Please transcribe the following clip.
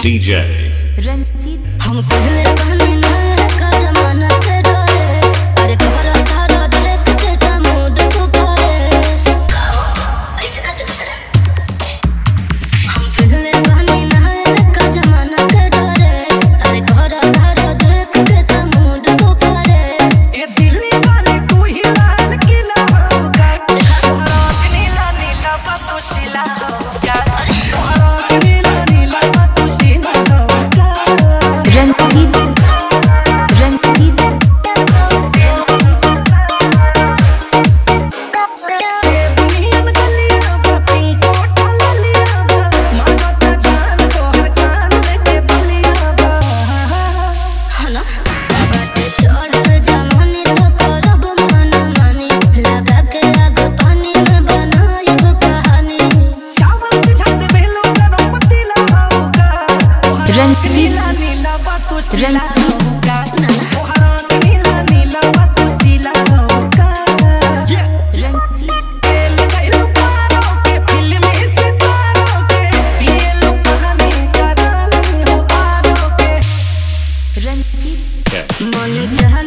DJ Ranjit हम पहले बहने ना का जमाना के डरे अरे तोरा तारा देख के त मूड तो भरे ऐसे ना चल हम पहले बहने ना का जमाना के डरे अरे तोरा तारा देख के त मूड तो भरे ए दिल्ली वाले तू ही लाल किला होगा रोज नीला नीला बातों शिला होगा रोज नीला नीला बातों शिला होगा रंजीत सेवियन गलियां बापी कोठा ललियां बा मानो ता जान तोहर कान के बलियां बा हना बाटे छोड़ जमाने तो करब मन माने लगा के आग पानी में बनाएब कहानी चावल से छत बेलो गरम पतीला होगा रंजीत नीला नीला बातों शिला होगा रंजीत नीला नीला बातों शिला होगा रंजीत तेल गइलो पारों के फिल्मी सितारों के पिए लो कहानी का रानी हो आरों के रंजीत मन चाहना